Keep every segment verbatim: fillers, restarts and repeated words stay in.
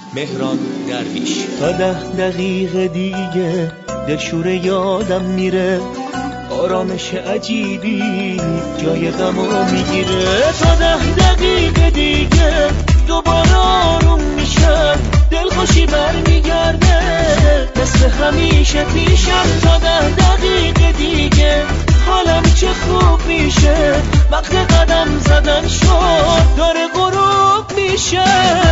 مهران درویش. تا ده دقیقه دیگه دلشور یادم میره، آرامش عجیبی جای غمو میگیره. تا ده دقیقه دیگه دوباره آروم میشم، دلخوشی برمیگرده مثل همیشه پیشم. تا ده دقیقه دیگه حالم چه خوب میشه، وقت قدم زدن شد داره غروب میشه.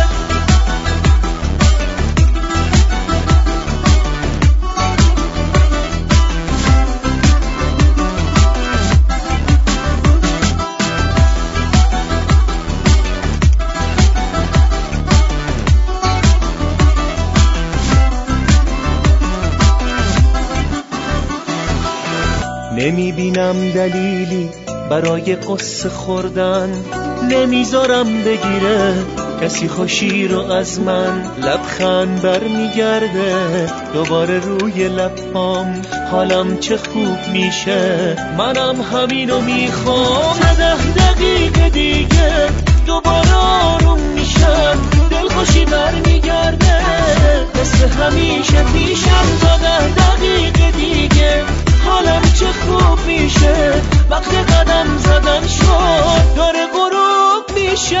نمیبینم دلیلی برای قصه خوردن، نمیذارم بگیره کسی خوشی رو از من. لبخند برمیگرده دوباره روی لبام، حالم چه خوب میشه، منم همینو میخوام. ده دقیقه دیگه دوباره آروم میشم، دلخوشی برمیگرده مثل همیشه پیشم. تا ده دقیقه دیگه حالم چه خوب میشه، وقت قدم زدن شد داره غروب میشه.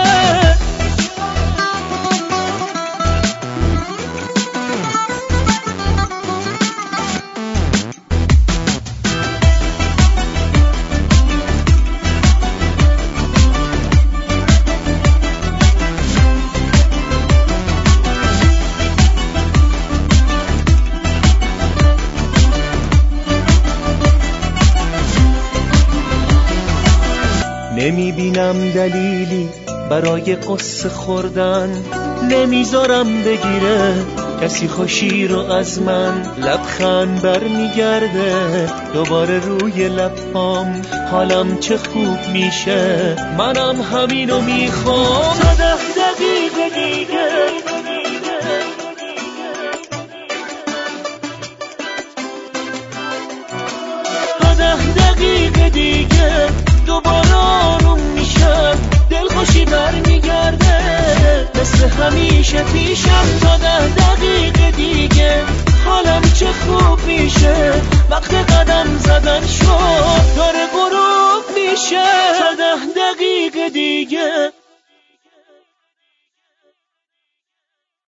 نمیبینم دلیلی برای قصه خوردن، نمیذارم بگیره کسی خوشی رو از من. لبخند برمیگرده دوباره روی لبام، حالم چه خوب میشه، منم همینو میخوام. تا ده دقیقه دیگه تا ده دقیقه دیگه دوباره آروم میشم، دلخوشی برمیگرده مثل همیشه پیشم. تا ده دقیقه دیگه حالم چه خوب میشه، وقت قدم زدن شد داره غروب میشه. تا ده دقیقه دیگه